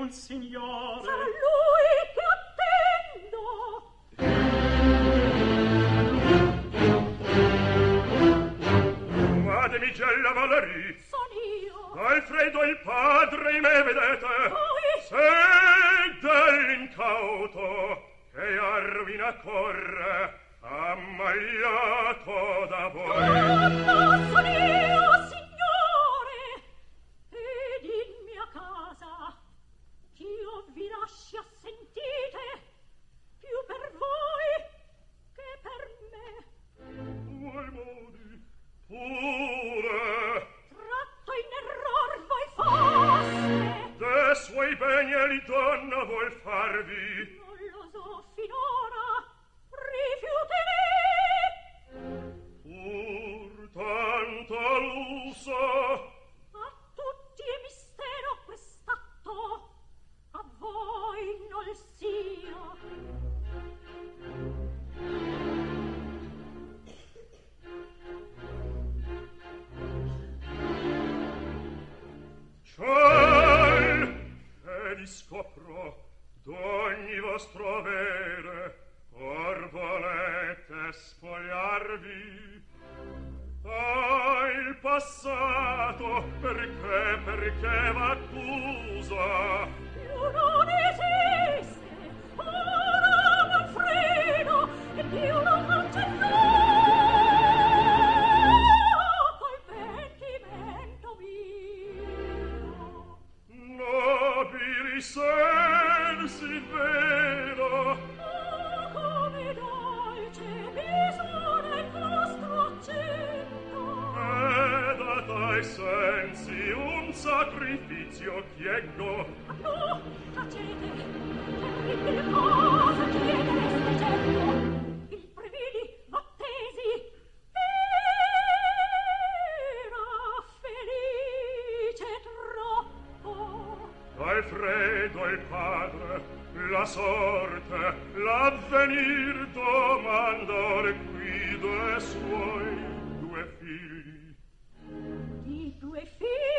un signore. Sarà lui che attendo. Mademoiselle Valerie. Son io. Alfredo il padre in me vedete. Voi. Se dell'incauto che a rovina corre, ammagliato da voi. No, son io, signore. Ed in mia casa ch'io vi lasci assentite, più per voi che per me. Vuoi modi pure Tratto in error voi foste. de suoi beni e li donna vuol farvi. Non lo so finora, rifiuterei. Pur tanto l'uso A tutti è mistero quest'atto, a voi non sia. ciel e vi scopro d'ogni vostro avere, or volete spogliarvi. Il passato perché v'accusa. Più non esiste, ora Manfredo, e più non cancello col pentimento mio. Nobili sensi vero, Oh, come dolce mi suona il vostro accento. ed a tai sensi un sacrificio chieggo. No, tacete, terribile cosa chiedereste certo. Il previdi battesi era felice troppo. Alfredo il padre, la sorte, l'avvenir domandor qui due suoi due figli. Di due figli